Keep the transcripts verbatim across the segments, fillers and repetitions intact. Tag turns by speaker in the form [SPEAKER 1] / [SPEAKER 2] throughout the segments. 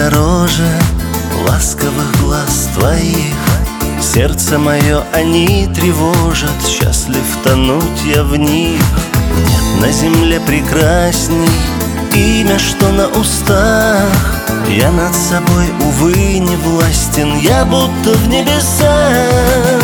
[SPEAKER 1] дороже ласковых глаз твоих. Сердце мое они тревожат, счастлив тонуть я в них. Нет на земле прекрасней имя, что на устах. Я над собой, увы, не властен, я будто в небесах.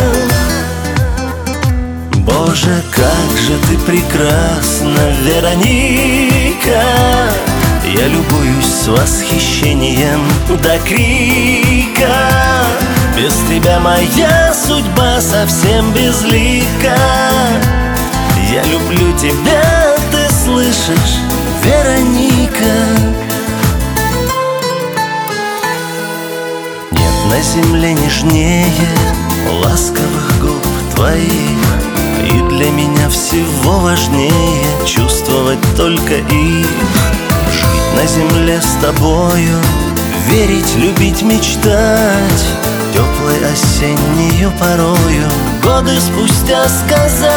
[SPEAKER 1] Боже, как же ты прекрасна, Вероника! Я любуюсь с восхищением до крика. Без тебя моя судьба совсем безлика. Я люблю тебя, ты слышишь, Вероника? Нет на земле нежнее ласковых губ твоих. И для меня всего важнее чувствовать только их. Жить на земле с тобою, верить, любить, мечтать, теплой осеннею порою годы спустя сказать: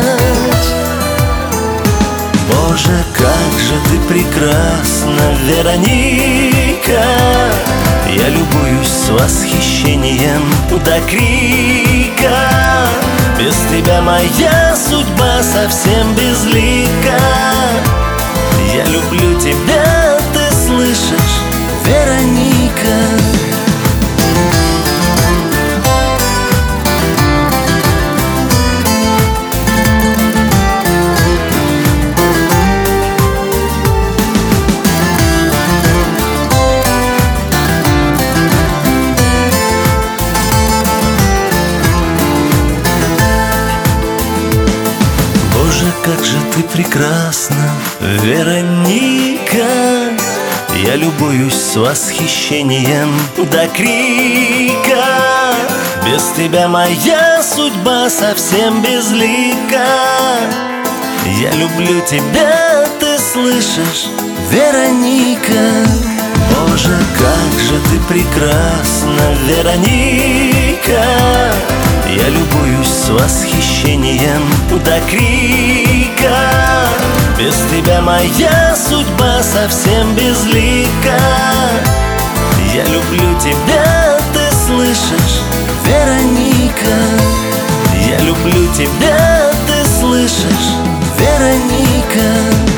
[SPEAKER 1] Боже, как же ты прекрасна, Вероника! Я любуюсь с восхищением до крика. Без тебя моя судьба совсем безлика. Я люблю тебя, ты слышишь, Вероника? Боже, как же ты прекрасна, Вероника! Я любуюсь с восхищением до крика. Без тебя моя судьба совсем безлика. Я люблю тебя, ты слышишь, Вероника? Боже, как же ты прекрасна, Вероника! Я любуюсь с восхищением до крика. Без тебя моя судьба совсем безлика. Я люблю тебя, ты слышишь, Вероника? Я люблю тебя, ты слышишь, Вероника?